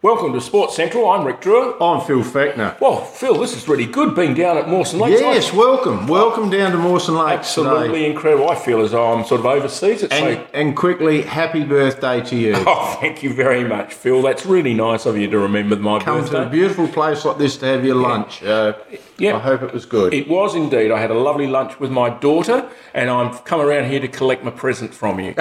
Welcome to Sports Central. I'm Rick Drewer. I'm Phil Fechner. Well, Phil, this is really good being down at Mawson Lakes. Yes, welcome. Welcome down to Mawson Lakes Absolutely today. Incredible. I feel as though I'm sort of overseas. And quickly, happy birthday to you. Oh, thank you very much, Phil. That's really nice of you to remember my Come birthday. to a beautiful place like this to have your lunch. I hope it was good. It was indeed. I had a lovely lunch with my daughter, and I've come around here to collect my present from you.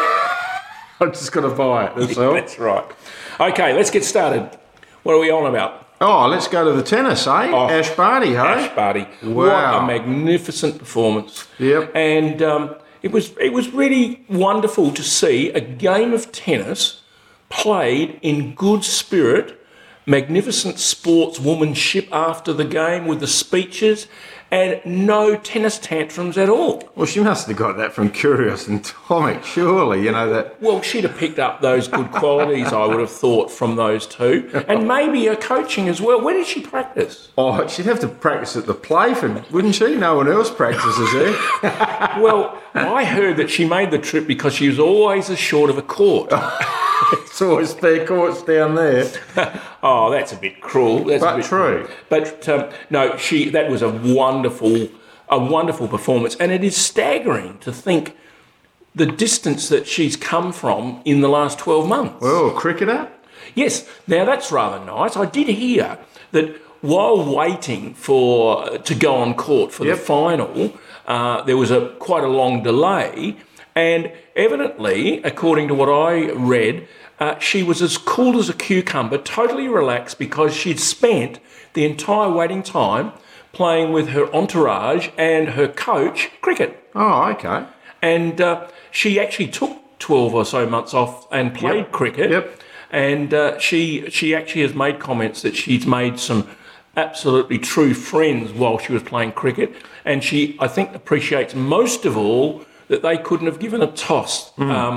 I'm just going to buy it, that's all. That's right. Okay, let's get started. What are we on about? Oh, let's go to the tennis, eh? Oh, Ash Barty, hey? Ash Barty. Wow. What a magnificent performance. Yep. And it was really wonderful to see a game of tennis played in good spirit, magnificent sportswomanship after the game with the speeches, and no tennis tantrums at all. Well, she must have got that from Curious and Tomic, surely, you know that. Well, she'd have picked up those good qualities, I would have thought, from those two, and maybe her coaching as well. Where did she practice? Oh, she'd have to practice at the Playford, wouldn't she? No one else practices there. Well, I heard that she made the trip because she was always as short of a court. It's always spare courts down there. Oh, that's a bit cruel. That's But a bit true. Cruel. But no, that was a wonderful performance, and it is staggering to think the distance that she's come from in the last 12 months. Well, cricketer? Yes, now that's rather nice. I did hear that while waiting to go on court for the final, there was quite a long delay, and evidently, according to what I read, she was as cool as a cucumber, totally relaxed, because she'd spent the entire waiting time playing with her entourage and her coach cricket. Oh, okay. And she actually took 12 or so months off and played cricket. Yep. And she actually has made comments that she's made some absolutely true friends while she was playing cricket. And she, I think, appreciates most of all that they couldn't have given a toss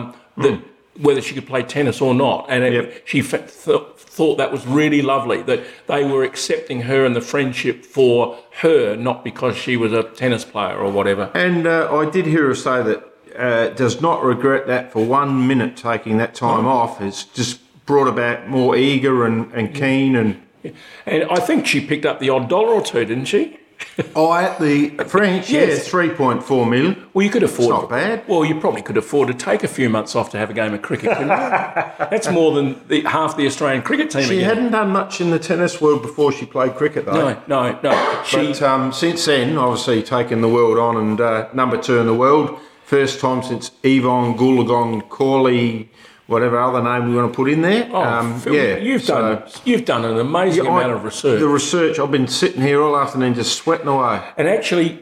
whether she could play tennis or not. And she thought that was really lovely, that they were accepting her and the friendship for her, not because she was a tennis player or whatever. And I did hear her say that does not regret that for 1 minute taking that time off. It's just brought about more eager and keen. And I think she picked up the odd $1 or two, didn't she? Oh, at the French, Yes. 3.4 million. Well, you could afford... It's not bad. Well, you probably could afford to take a few months off to have a game of cricket, couldn't you? That's more than half the Australian cricket team. She hadn't done much in the tennis world before she played cricket, though. No. But since then, obviously, taken the world on and number 2 in the world. First time since Yvonne Goolagong Corley, whatever other name we want to put in there. Phil, you've done an amazing amount of research. The research, I've been sitting here all afternoon just sweating away. And actually,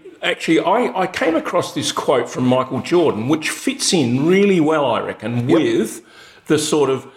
I came across this quote from Michael Jordan, which fits in really well, I reckon, with the sort of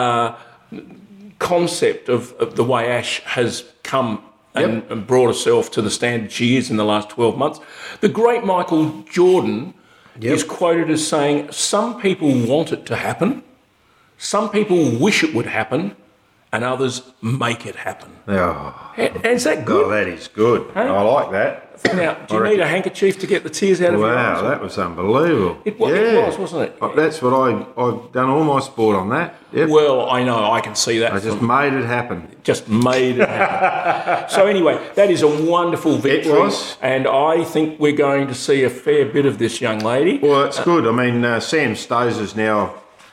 concept of the way Ash has come and brought herself to the standard she is in the last 12 months. The great Michael Jordan is quoted as saying, "Some people want it to happen, some people wish it would happen, and others make it happen." Oh, Is that good? oh that is good. Hey? I like that. Now, do you need a handkerchief to get the tears out of your eyes? Wow, that was unbelievable. It was, wasn't it? That's what I've done all my sport on that. Yep. Well, I know, I can see that. I just made it happen. Just made it happen. So anyway, that is a wonderful victory. It was. And I think we're going to see a fair bit of this young lady. Well, it's good. I mean, Sam Stosur now...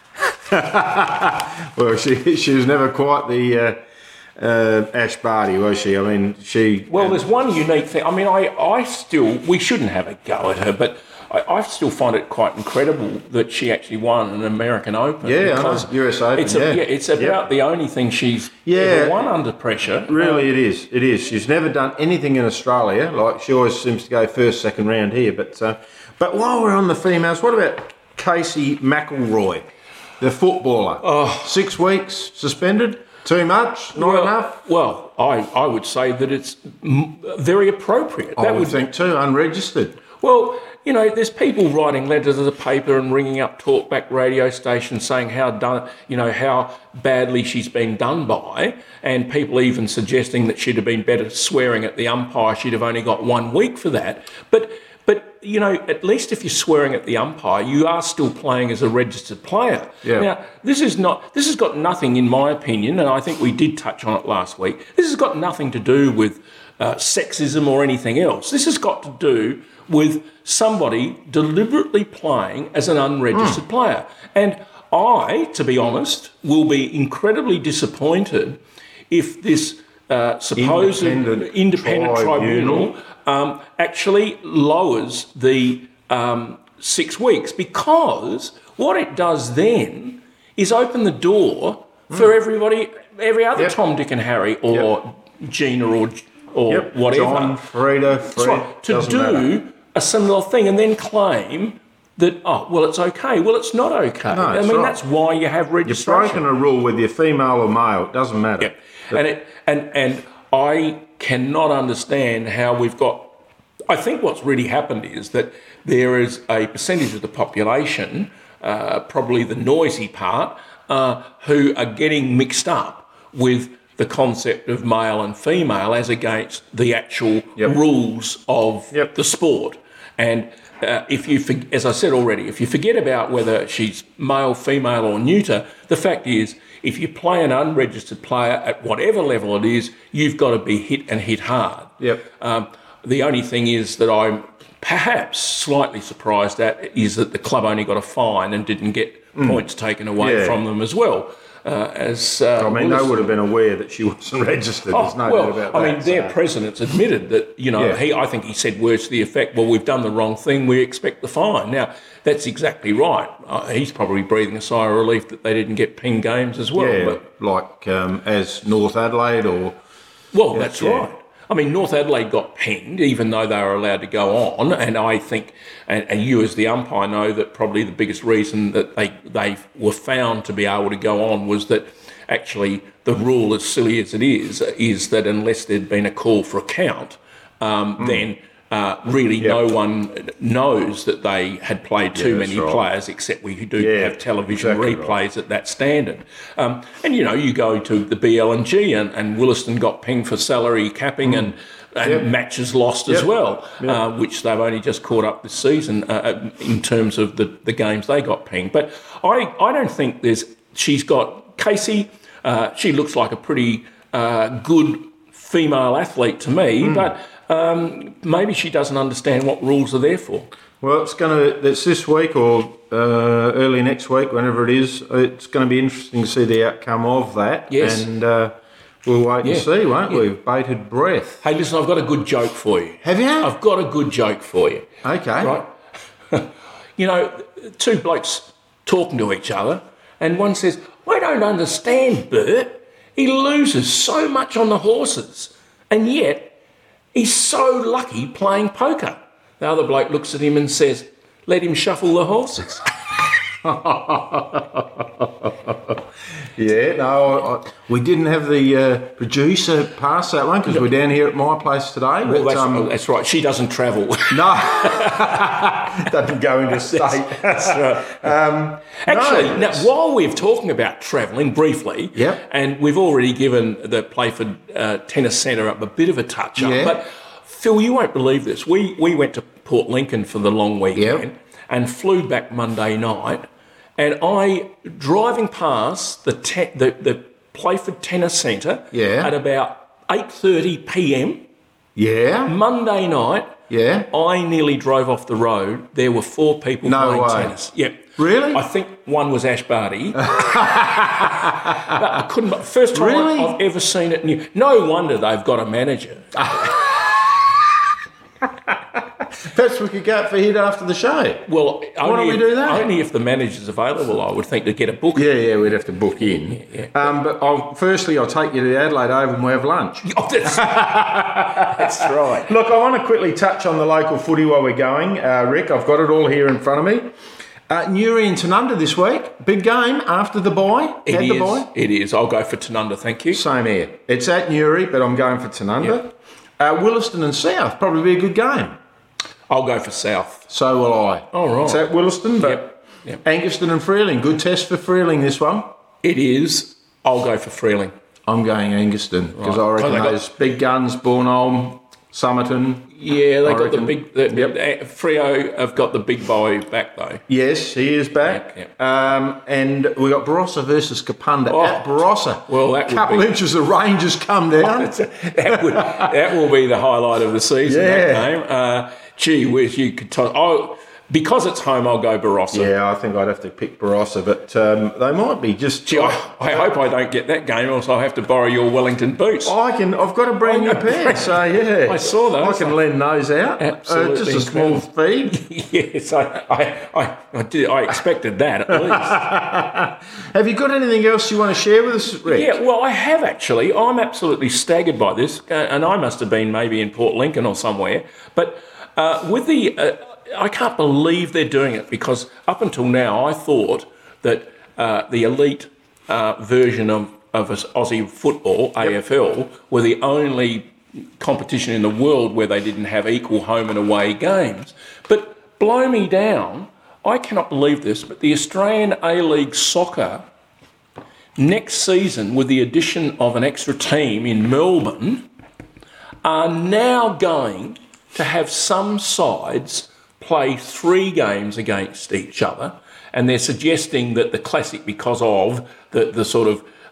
well, she was never quite the Ash Barty, was she? I mean, she... Well, there's one unique thing. I mean, we shouldn't have a go at her, but I still find it quite incredible that she actually won an American Open. Yeah, US Open, it's about the only thing she's ever won under pressure. Really, it is. It is. She's never done anything in Australia. Like, she always seems to go first, second round here. But while we're on the females, what about Casey McElroy, the footballer? 6 weeks suspended? Too much? Not enough? Well, I would say that it's very appropriate. I would think too, unregistered. Well, you know, there's people writing letters to the paper and ringing up talkback radio stations saying how badly she's been done by, and people even suggesting that she'd have been better swearing at the umpire. She'd have only got 1 week for that. But But, you know, at least if you're swearing at the umpire, you are still playing as a registered player. Yeah. Now, this has got nothing, in my opinion, and I think we did touch on it last week, this has got nothing to do with sexism or anything else. This has got to do with somebody deliberately playing as an unregistered player. And I, to be honest, will be incredibly disappointed if this supposed independent tribunal actually lowers the 6 weeks, because what it does then is open the door for everybody, every other Tom, Dick and Harry, or Gina, or whatever. John, Frida, Fred, right, to do a similar thing and then claim that, oh, well, it's okay. Well, it's not okay. No, That's why you have registration. You've broken a rule, whether you're female or male, it doesn't matter. Yeah. And I cannot understand how we've got... I think what's really happened is that there is a percentage of the population, probably the noisy part, who are getting mixed up with the concept of male and female as against the actual rules of the sport. And if you, as I said already, if you forget about whether she's male, female or neuter, the fact is, if you play an unregistered player at whatever level it is, you've got to be hit and hit hard. The only thing is that I'm perhaps slightly surprised at is that the club only got a fine and didn't get points taken away from them as well. They would have been aware that she wasn't registered. There's no doubt about that. I mean, their president's admitted that, I think he said words to the effect, well, we've done the wrong thing, we expect the fine. Now, that's exactly right. He's probably breathing a sigh of relief that they didn't get ping games as well. Yeah, like as North Adelaide or... Well, that's right. I mean, North Adelaide got pinged, even though they were allowed to go on, and I think, and you as the umpire know that probably the biggest reason that they were found to be able to go on was that actually the rule, as silly as it is that unless there'd been a call for a count, then really no one knows that they had played too many players, except we do have television replays at that standard. And, you go to the BLNG and Williston got pinged for salary capping and matches lost as well, which they've only just caught up this season in terms of the games they got pinged. But I don't think she's got... Casey, she looks like a pretty good female athlete to me, but... maybe she doesn't understand what rules are there for. Well, it's this week or early next week, whenever it is. It's going to be interesting to see the outcome of that. Yes. And we'll wait and see, won't we? Bated breath. Hey, listen, I've got a good joke for you. Have you? I've got a good joke for you. Okay. Right? Two blokes talking to each other, and one says, I don't understand, Bert. He loses so much on the horses, and yet... he's so lucky playing poker. The other bloke looks at him and says, let him shuffle the horses. We didn't have the producer pass that one because we're down here at my place today. Well, that's right. She doesn't travel. No. Doesn't go into state. That's right. Actually, now, while we're talking about travelling briefly, and we've already given the Playford Tennis Centre a bit of a touch-up, but Phil, you won't believe this. We went to Port Lincoln for the long weekend and flew back Monday night, and driving past the Playford Tennis Centre at about 8:30 p.m. Monday night. I nearly drove off the road. There were 4 people playing tennis. Really? I think one was Ash Barty. I couldn't. First time I've ever seen it. No wonder they've got a manager. Perhaps we could go out for a hit after the show. Well, why don't we do that? Only if the manager's available, I would think, to get a book. Yeah, we'd have to book in. But I'll take you to the Adelaide Oval and we'll have lunch. Oh, that's right. Look, I want to quickly touch on the local footy while we're going, Rick. I've got it all here in front of me. Newry and Tanunda this week. Big game after the bye. It is. I'll go for Tanunda, thank you. Same here. It's at Newry, but I'm going for Tanunda. Williston and South, probably be a good game. I'll go for South. So will I. All right. It's at Williston, but Angaston and Freeling. Good test for Freeling, this one. It is. I'll go for Freeling. I'm going Angaston because I reckon those big guns, Bornholm, Somerton. Yeah, they got the reckon. big. Freo have got the big boy back though. Yes, he is back. Yep. And we got Barossa versus Kapunda at Barossa. Well, that would couple be- inches of Rangers come down. that will be the highlight of the season. Yeah. That game. Gee whiz, you could. Because it's home, I'll go Barossa. Yeah, I think I'd have to pick Barossa, but they might be just. Gee, I hope I don't get that game, else I'll have to borrow your Wellington boots. I've got a brand new pair, so yeah. I saw those. I can lend those out. Absolutely just a small fee. Yes, I did. I expected that at least. Have you got anything else you want to share with us, Rick? Yeah, well, I have actually. I'm absolutely staggered by this, and I must have been maybe in Port Lincoln or somewhere. But with the, I can't believe they're doing it, because up until now I thought that the elite version of Aussie football, AFL, were the only competition in the world where they didn't have equal home and away games. But blow me down, I cannot believe this, but the Australian A-League Soccer next season, with the addition of an extra team in Melbourne, are now going to have some sides play 3 games against each other, and they're suggesting that the Classic, because of the sort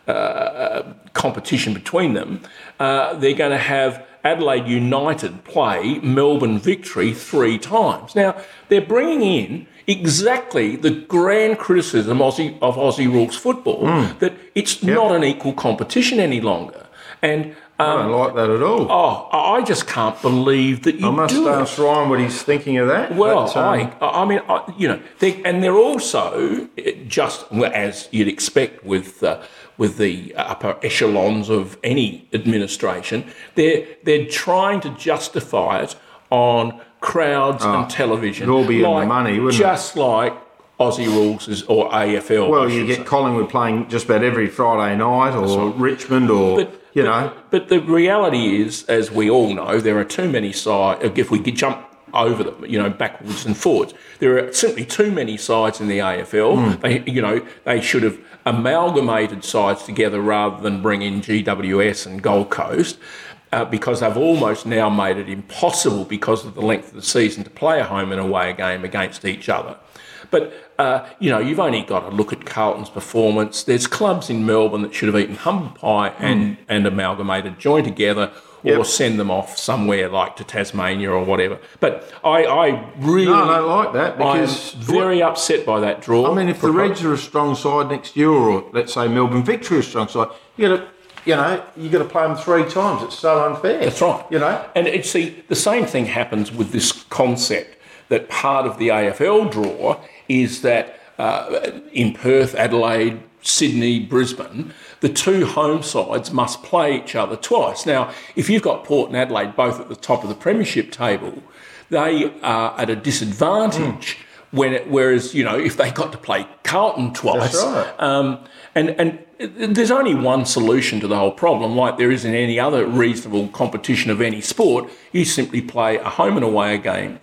of competition between them, they're going to have Adelaide United play Melbourne Victory 3 times. Now, they're bringing in exactly the grand criticism of Aussie rules football, that it's not an equal competition any longer. And I don't like that at all. I just can't believe that you do I must ask Ryan what he's thinking of that. Well, but, I mean, they're also, just as you'd expect with the upper echelons of any administration, they're trying to justify it on crowds and television. It'd all be in the money, wouldn't it? Just like Aussie rules or AFL. well, you get Collingwood playing just about every Friday night, or Richmond, or But the reality is, as we all know, there are too many sides. If we could jump over them, backwards and forwards, there are simply too many sides in the AFL. They should have amalgamated sides together rather than bring in GWS and Gold Coast. Because they've almost now made it impossible, because of the length of the season, to play a home and away game against each other. But, you've only got to look at Carlton's performance. There's clubs in Melbourne that should have eaten humble pie and amalgamated, joined together, or send them off somewhere like to Tasmania or whatever. But I really... No, I don't like that, because... I'm very upset by that draw. I mean, if the Reds are a strong side next year, or let's say Melbourne Victory is a strong side, you got to play them 3 times. It's so unfair. That's right. And the same thing happens with this concept that part of the AFL draw is that in Perth, Adelaide, Sydney, Brisbane, the 2 home sides must play each other twice. Now, if you've got Port and Adelaide both at the top of the premiership table, they are at a disadvantage. Whereas, if they got to play Carlton twice, that's right. And there's only one solution to the whole problem, like there is in any other reasonable competition of any sport. You simply play a home and away game,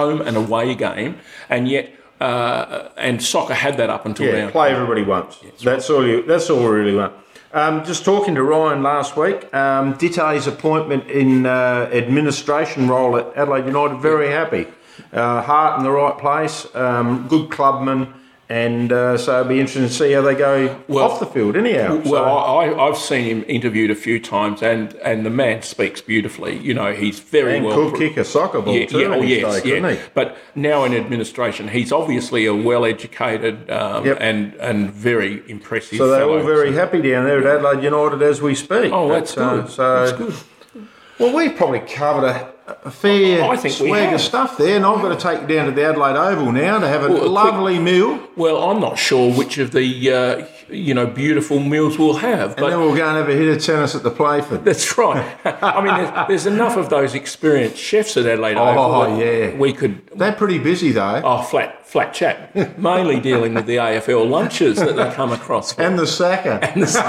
and yet and soccer had that up until now. Play everybody once. That's all we really want. Just talking to Ryan last week, Ditte's appointment in administration role at Adelaide United, very happy. Heart in the right place, good clubman, and so it'll be interesting to see how they go off the field anyhow. Well, I've seen him interviewed a few times, and the man speaks beautifully. He's very well... could kick a soccer ball too. Couldn't he? But now in administration, he's obviously a well-educated and very impressive So they're fellow. all very happy down there at Adelaide United as we speak. Oh, that's good. That's good. Well, we've probably covered a fair swag of stuff there, and I've got to take you down to the Adelaide Oval now to have a lovely meal. Well, I'm not sure which of the beautiful meals we'll have. And then we'll go and have a hit of tennis at the Playford. That's right. I mean, there's enough of those experienced chefs at Adelaide Oval. Oh, yeah. We could... They're pretty busy, though. Oh, flat chat. Mainly dealing with the AFL lunches that they come across. And the Saka.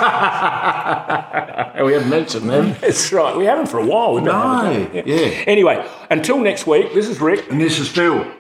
We haven't mentioned them. That's right. We haven't for a while. No. Yeah. Anyway, until next week, this is Rick. And this is Phil.